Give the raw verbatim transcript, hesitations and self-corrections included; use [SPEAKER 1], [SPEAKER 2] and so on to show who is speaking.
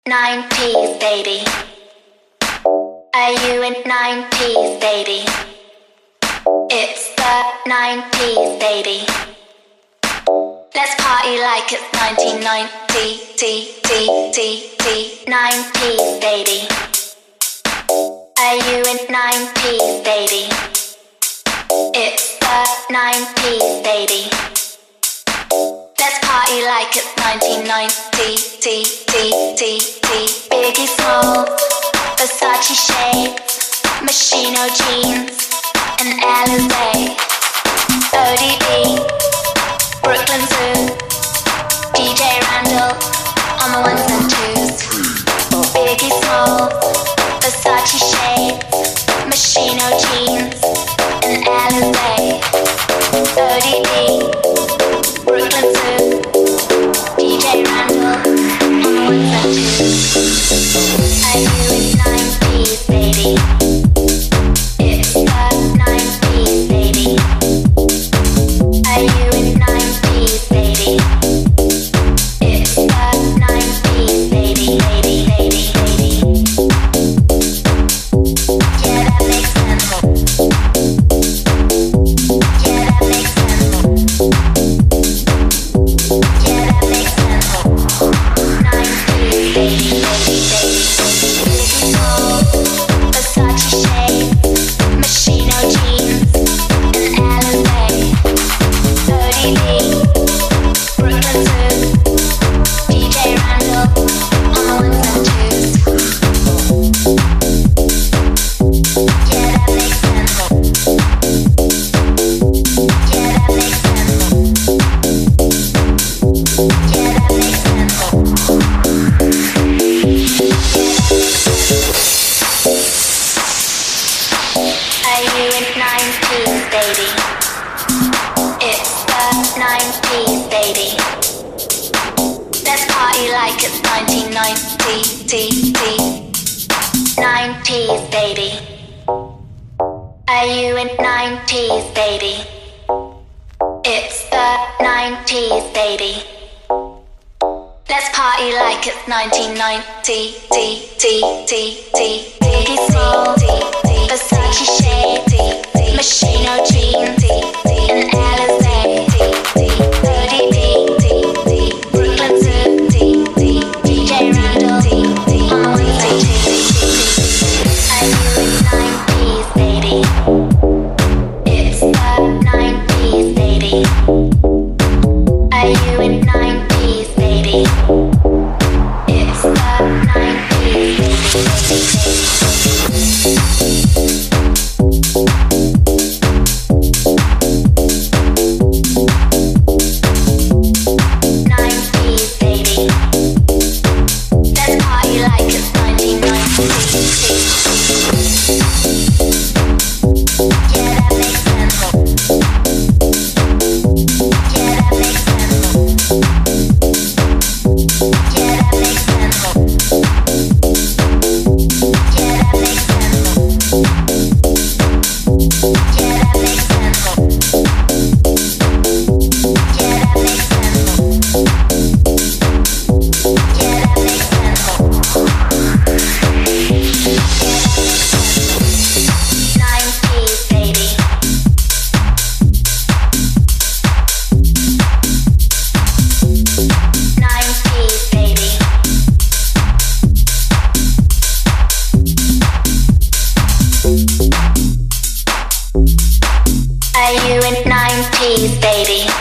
[SPEAKER 1] nineties, baby. Are you in nineties, baby? It's the nineties, baby. Let's party like it's nineteen ninety, T, T, T, T, nineties, baby. Are you in nineties, baby? It's the nineties, baby. Let's party like it's nineteen ninety, T, T, T, T. Biggie Smalls, Versace shades, Moschino jeans, and Alizé. O D B, Brooklyn Zoo, D J Randall, on the ones and twos. Biggie Smalls, Versace shades, Moschino jeans, and Alizé. O D B, Brooklyn Zoo, D J Randall, on the ones and twos. Are you in nineties, baby? It's the nineties, baby. Are you in nineties, baby? It's the nineties, baby, baby, baby, baby. Yeah, that makes sense. Yeah, that makes sense. Yeah, that makes sense. nineties, baby, baby, baby. Biggie Smalls, Versace shades, Moschino jeans, and Alizé. O D B, Brooklyn Zoo, D J Randall, on the ones and twos. Yeah, that makes sense. Yeah, that makes sense. Yeah, that makes sense. Are you in nineties, baby? It's the nineties, baby. Let's party like it's nineteen ninety, T, T. nineties, baby. Are you in nineties, baby? It's the nineties, baby. Let's party like it's nineteen ninety, T, T, T, T. Biggie Smalls, Versace shades, Moschino jeans, and Alizé. O D B, Brooklyn Zoo, D J Randall, on the ones and twos. Are you in nineties, baby? It's the nineties, baby. Are you in nineties, baby? It's the nineties, baby, nineties, baby. Let's party like it's nineteen ninety. Yeah, that makes sense. Yeah, that makes sense. Yeah, that makes sense. Yeah, that makes sense. Yeah, that makes sense. Yeah, that makes sense. Yeah, that makes sense. nineties, baby. nineties, baby. Are you in nineties, baby?